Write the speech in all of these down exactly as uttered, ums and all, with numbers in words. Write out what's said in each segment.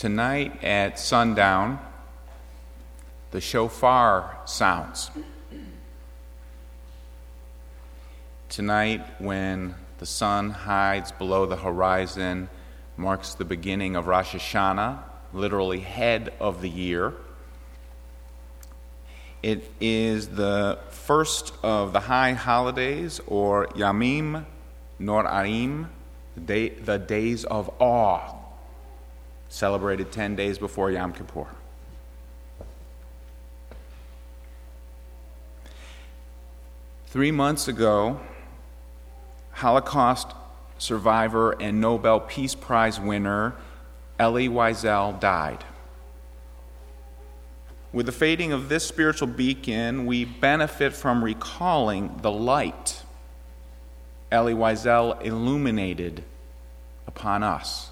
tonight at sundown, the shofar sounds. Tonight, when the sun hides below the horizon, marks the beginning of Rosh Hashanah, literally head of the year. It is the first of the high holidays, or Yamim Noraim, the, day, the days of awe, celebrated ten days before Yom Kippur. Three months ago, Holocaust survivor and Nobel Peace Prize winner Elie Wiesel died. With the fading of this spiritual beacon, we benefit from recalling the light Elie Wiesel illuminated upon us.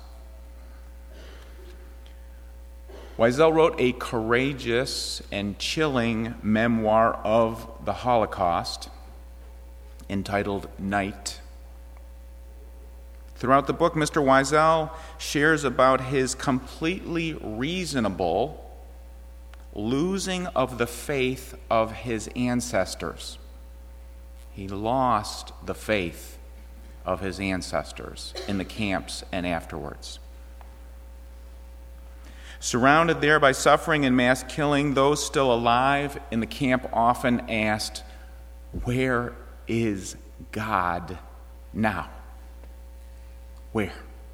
Wiesel wrote a courageous and chilling memoir of the Holocaust entitled Night. Throughout the book, Mister Wiesel shares about his completely reasonable losing of the faith of his ancestors. He lost the faith of his ancestors in the camps and afterwards. Surrounded there by suffering and mass killing, those still alive in the camp often asked, "Where is God now? Where?"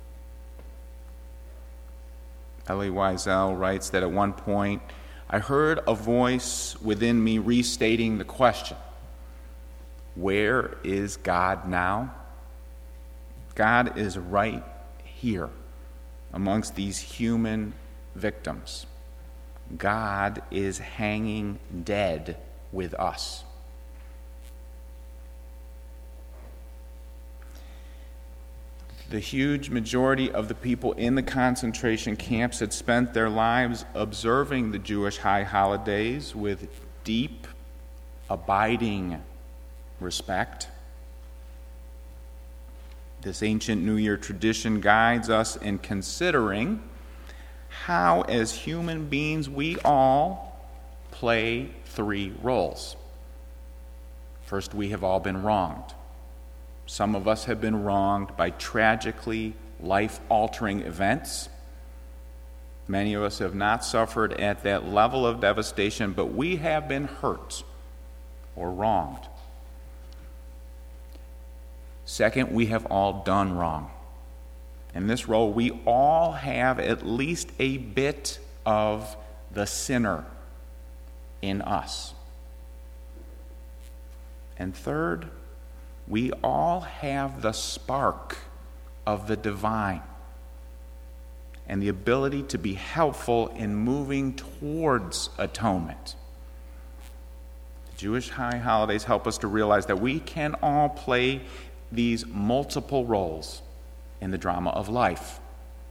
Elie Wiesel writes that at one point, "I heard a voice within me restating the question, where is God now? God is right here amongst these human victims. God is hanging dead with us." The huge majority of the people in the concentration camps had spent their lives observing the Jewish high holidays with deep, abiding respect. This ancient New Year tradition guides us in considering how, as human beings, we all play three roles. First, we have all been wronged. Some of us have been wronged by tragically life-altering events. Many of us have not suffered at that level of devastation, but we have been hurt or wronged. Second, we have all done wrong. In this role, we all have at least a bit of the sinner in us. And third, we all have the spark of the divine and the ability to be helpful in moving towards atonement. The Jewish high holidays help us to realize that we can all play these multiple roles in the drama of life.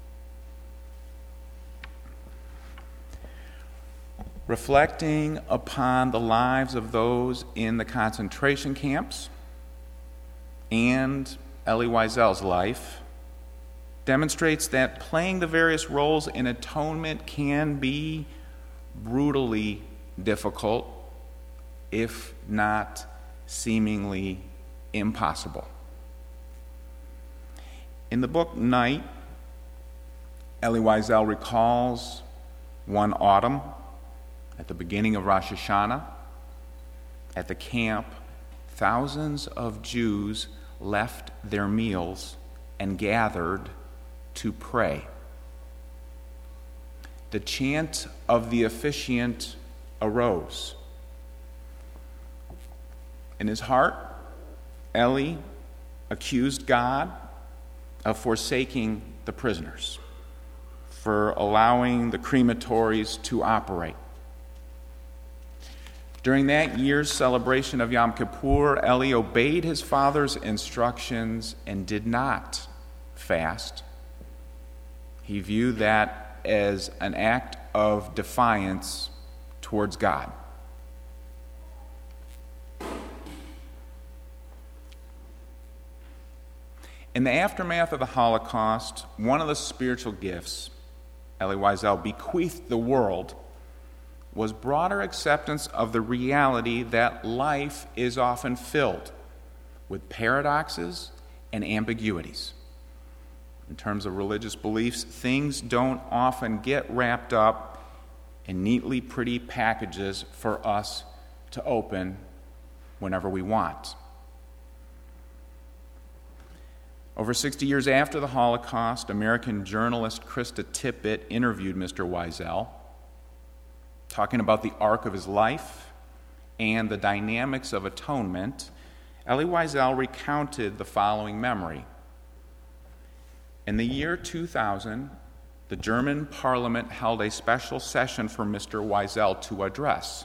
Reflecting upon the lives of those in the concentration camps and Elie Wiesel's life demonstrates that playing the various roles in atonement can be brutally difficult, if not seemingly impossible. In the book Night, Elie Wiesel recalls one autumn at the beginning of Rosh Hashanah. At the camp, thousands of Jews left their meals and gathered to pray. The chant of the officiant arose. In his heart, Elie accused God of forsaking the prisoners, for allowing the crematories to operate. During that year's celebration of Yom Kippur, Elie obeyed his father's instructions and did not fast. He viewed that as an act of defiance towards God. In the aftermath of the Holocaust, one of the spiritual gifts Elie Wiesel bequeathed the world was broader acceptance of the reality that life is often filled with paradoxes and ambiguities. In terms of religious beliefs, things don't often get wrapped up in neatly pretty packages for us to open whenever we want. Over sixty years after the Holocaust, American journalist Krista Tippett interviewed Mister Wiesel, talking about the arc of his life and the dynamics of atonement. Elie Wiesel recounted the following memory. In the year two thousand, the German parliament held a special session for Mister Wiesel to address.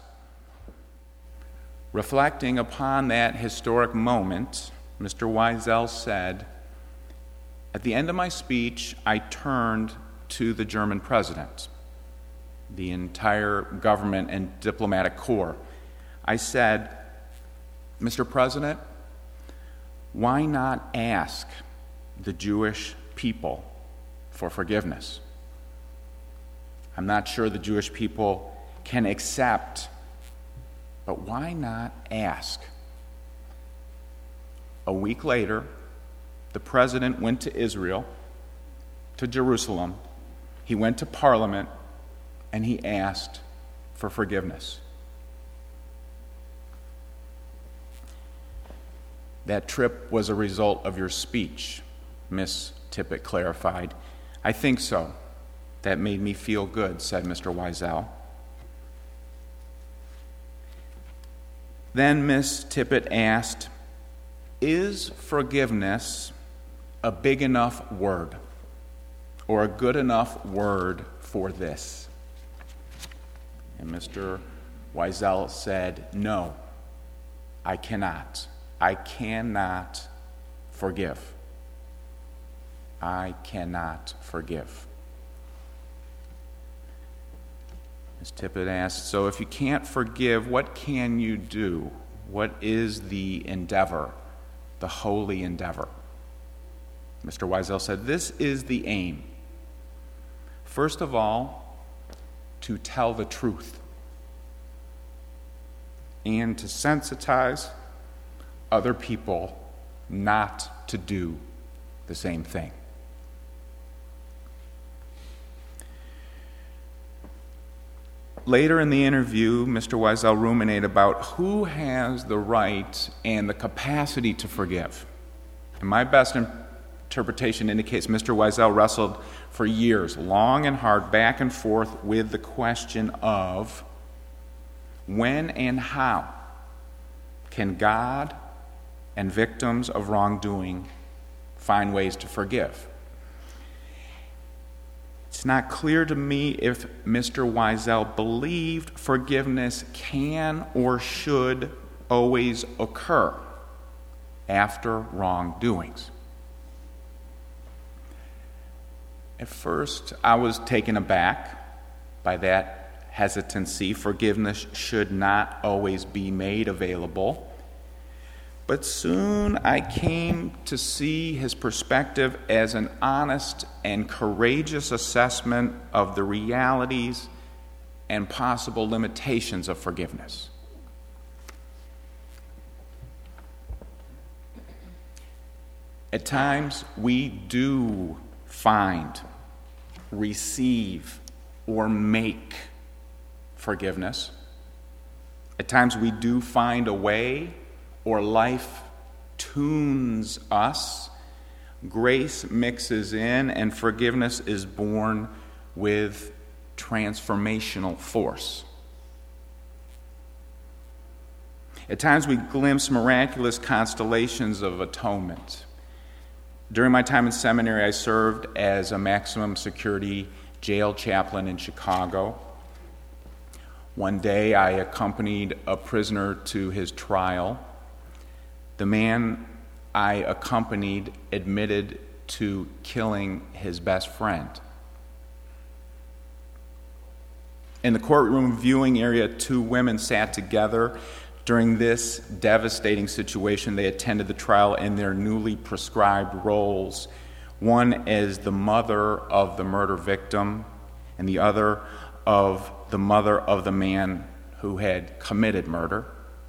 Reflecting upon that historic moment, Mister Wiesel said, "At the end of my speech, I turned to the German president, the entire government and diplomatic corps. I said, Mister President, why not ask the Jewish people for forgiveness? I'm not sure the Jewish people can accept, but why not ask?" A week later, the president went to Israel, to Jerusalem. He went to Parliament, and he asked for forgiveness. "That trip was a result of your speech," Miss Tippett clarified. "I think so. That made me feel good," said Mister Wiesel. Then Miss Tippett asked, "Is forgiveness a big enough word or a good enough word for this?" And Mister Wiesel said, "No, I cannot. I cannot forgive. I cannot forgive." Miz Tippett asked, "So if you can't forgive, what can you do? What is the endeavor, the holy endeavor?" Mister Wiesel said, "This is the aim. First of all, to tell the truth and to sensitize other people not to do the same thing." Later in the interview, Mister Wiesel ruminated about who has the right and the capacity to forgive. And my best interpretation indicates Mister Wiesel wrestled for years, long and hard, back and forth with the question of when and how can God and victims of wrongdoing find ways to forgive. It's not clear to me if Mister Wiesel believed forgiveness can or should always occur after wrongdoings. At first, I was taken aback by that hesitancy. Forgiveness should not always be made available. But soon I came to see his perspective as an honest and courageous assessment of the realities and possible limitations of forgiveness. At times, we do find, receive, or make forgiveness. At times, we do find a way, or life tunes us. Grace mixes in, and forgiveness is born with transformational force. At times, we glimpse miraculous constellations of atonement. During my time in seminary, I served as a maximum security jail chaplain in Chicago. One day, I accompanied a prisoner to his trial. The man I accompanied admitted to killing his best friend. In the courtroom viewing area, two women sat together. During this devastating situation, they attended the trial in their newly prescribed roles. One as the mother of the murder victim, and the other of the mother of the man who had committed murder.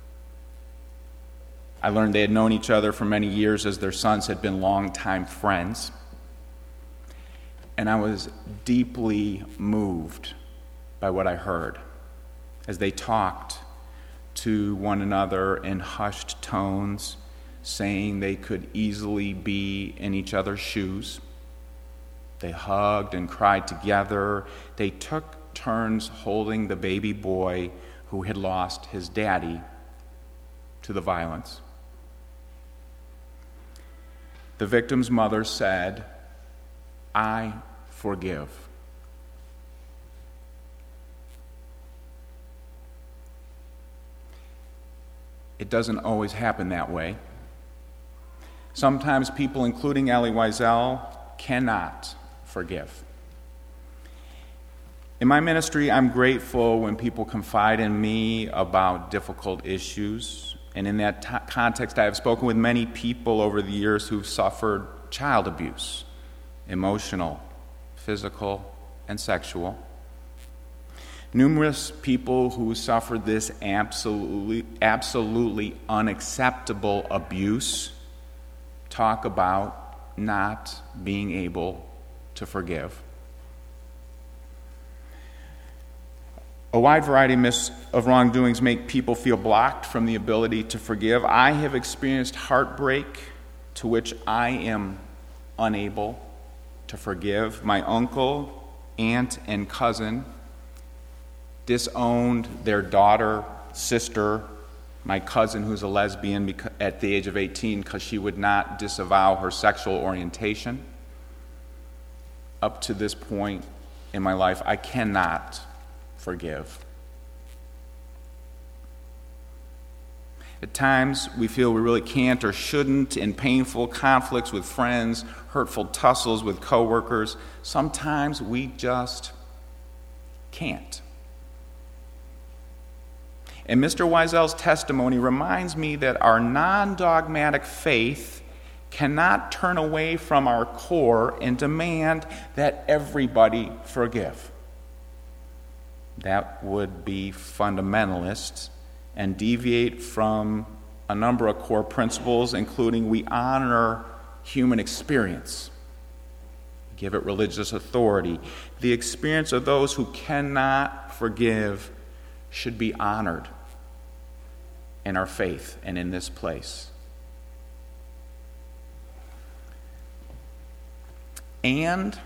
I learned they had known each other for many years as their sons had been longtime friends. And I was deeply moved by what I heard as they talked to one another in hushed tones, saying they could easily be in each other's shoes. They hugged and cried together. They took turns holding the baby boy who had lost his daddy to the violence. The victim's mother said, "I forgive." It doesn't always happen that way. Sometimes people, including Elie Wiesel, cannot forgive. In my ministry, I'm grateful when people confide in me about difficult issues. And in that t- context, I have spoken with many people over the years who've suffered child abuse, emotional, physical, and sexual. Numerous people who suffered this absolutely, absolutely unacceptable abuse talk about not being able to forgive. A wide variety of wrongdoings make people feel blocked from the ability to forgive. I have experienced heartbreak to which I am unable to forgive. My uncle, aunt, and cousin disowned their daughter, sister, my cousin who's a lesbian at the age of eighteen because she would not disavow her sexual orientation. Up to this point in my life, I cannot forgive. At times, we feel we really can't or shouldn't in painful conflicts with friends, hurtful tussles with coworkers. Sometimes we just can't. And Mister Wiesel's testimony reminds me that our non-dogmatic faith cannot turn away from our core and demand that everybody forgive. That would be fundamentalist and deviate from a number of core principles, including we honor human experience, give it religious authority. The experience of those who cannot forgive should be honored in our faith and in this place. And,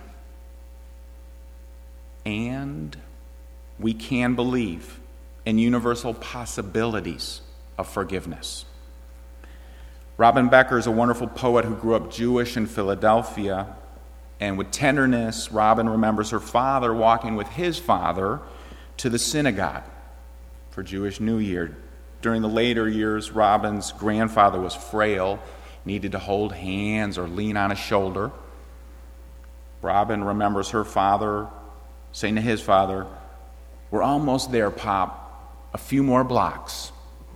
and we can believe in universal possibilities of forgiveness. Robin Becker is a wonderful poet who grew up Jewish in Philadelphia, and with tenderness, Robin remembers her father walking with his father to the synagogue for Jewish New Year. During the later years, Robin's grandfather was frail, needed to hold hands or lean on a shoulder. Robin remembers her father saying to his father, "We're almost there, Pop. A few more blocks."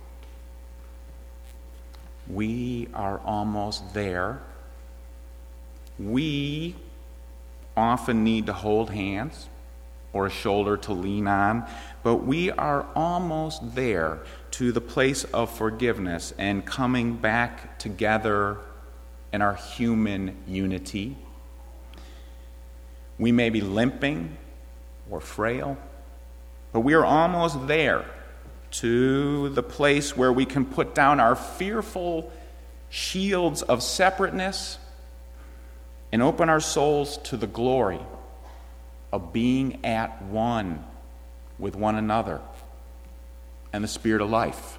We are almost there. We often need to hold hands or a shoulder to lean on, but we are almost there to the place of forgiveness and coming back together in our human unity. We may be limping or frail, but we are almost there to the place where we can put down our fearful shields of separateness and open our souls to the glory of being at one with one another and the Spirit of life.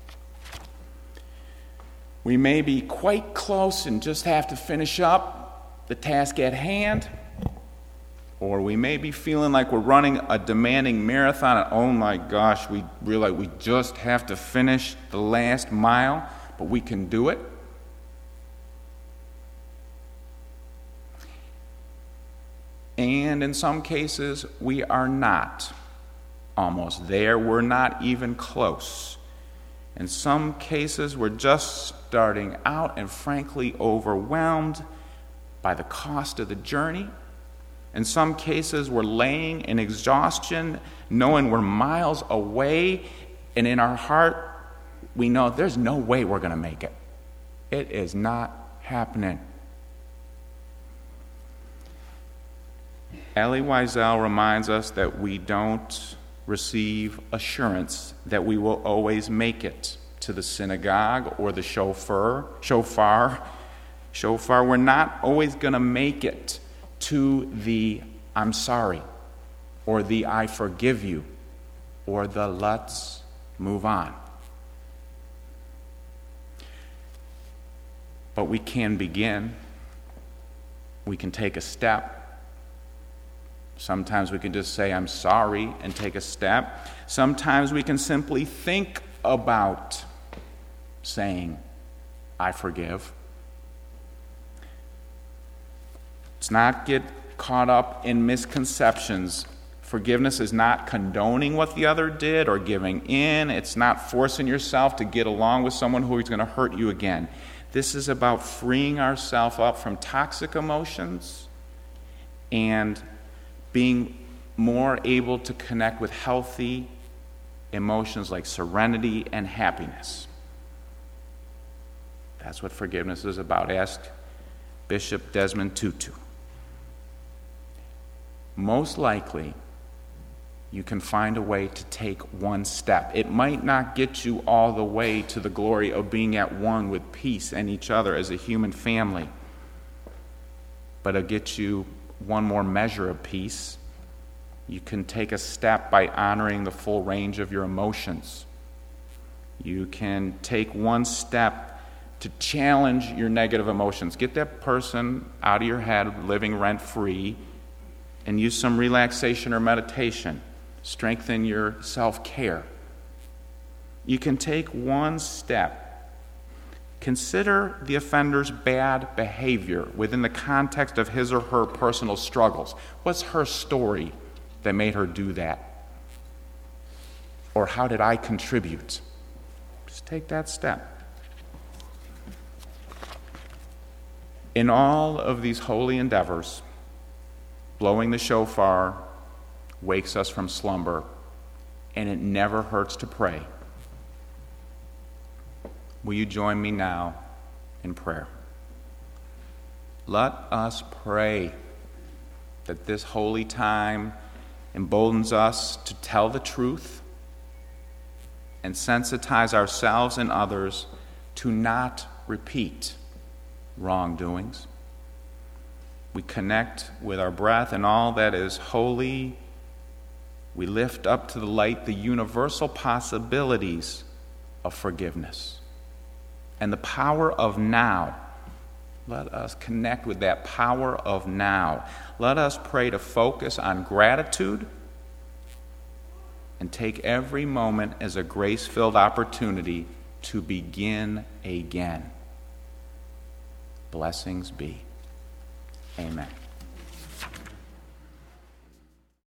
We may be quite close and just have to finish up the task at hand, or we may be feeling like we're running a demanding marathon and, oh my gosh, we realize we just have to finish the last mile, but we can do it. And in some cases, we are not almost there. We're not even close. In some cases, we're just starting out and frankly overwhelmed by the cost of the journey In some cases, we're laying in exhaustion, knowing we're miles away, and in our heart, we know there's no way we're going to make it. It is not happening. Elie Wiesel reminds us that we don't receive assurance that we will always make it to the synagogue or the shofar. Shofar. Shofar. We're not always going to make it to the "I'm sorry" or the "I forgive you" or the "let's move on." But we can begin. We can take a step. Sometimes we can just say, "I'm sorry," and take a step. Sometimes we can simply think about saying, "I forgive." Let's not get caught up in misconceptions. Forgiveness is not condoning what the other did or giving in. It's not forcing yourself to get along with someone who is going to hurt you again. This is about freeing ourselves up from toxic emotions and being more able to connect with healthy emotions like serenity and happiness. That's what forgiveness is about. Ask Bishop Desmond Tutu. Most likely, you can find a way to take one step. It might not get you all the way to the glory of being at one with peace and each other as a human family, but it'll get you one more measure of peace. You can take a step by honoring the full range of your emotions. You can take one step to challenge your negative emotions. Get that person out of your head, living rent-free, and use some relaxation or meditation. Strengthen your self-care. You can take one step. Consider the offender's bad behavior within the context of his or her personal struggles. What's her story that made her do that? Or how did I contribute? Just take that step. In all of these holy endeavors, blowing the shofar wakes us from slumber, and it never hurts to pray. Will you join me now in prayer? Let us pray that this holy time emboldens us to tell the truth and sensitize ourselves and others to not repeat wrongdoings. We connect with our breath and all that is holy. We lift up to the light the universal possibilities of forgiveness and the power of now. Let us connect with that power of now. Let us pray to focus on gratitude and take every moment as a grace-filled opportunity to begin again. Blessings be. Amen.